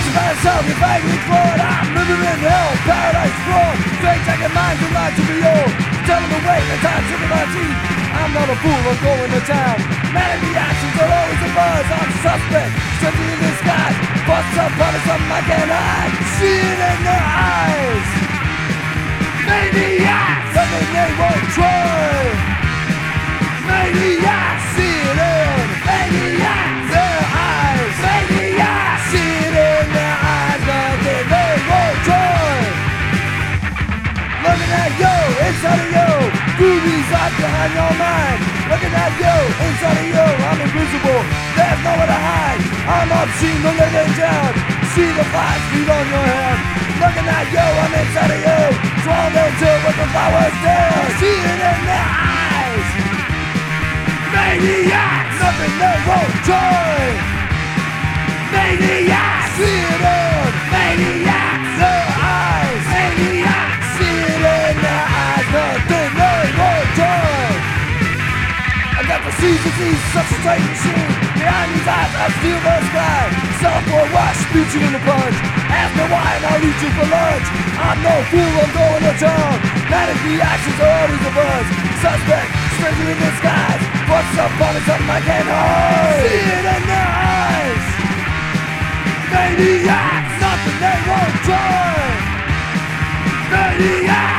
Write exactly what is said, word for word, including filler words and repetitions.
myself, you're vaguely flawed. I'm living in hell, paradise flawed. Strange taking minds and lies to be old. Telling the way, the time tripping my teeth. I'm not a fool, I'm going to town. Man in the actions are always a buzz. I'm suspect, something in disguise. Bust up, punish something I can't hide. See it in their eyes. Maniacs, something they won't try. Maniacs, see it in maniacs, their eyes. Maniacs, see it in their eyes. Nothing they won't try. Looking at you, inside of you. Boobies out behind your mind. Looking at you, inside of you. I'm invisible, there's nowhere to hide. I'm obscene, the living down. See the flies feed on your head. Looking at you, I'm inside of you. Drawn into with the flowers there. See it in their eyes. Maniacs, nothing they won't try. Maniacs, see it in maniacs, their eyes. Maniacs, see it in their eyes. Nothing they won't try. I got the seas and seas, such a tight machine. Behind these eyes, I steal the sky. Self for a wash, beat you in the punch. Ask me why and I'll eat you for lunch. I'm no fool, I'm going to town. Manic reactions are always a buzz. Suspect, stranger in disguise. What's up on it, something I can't hide. See it in their eyes. Maniacs, nothing they won't try. Maniacs.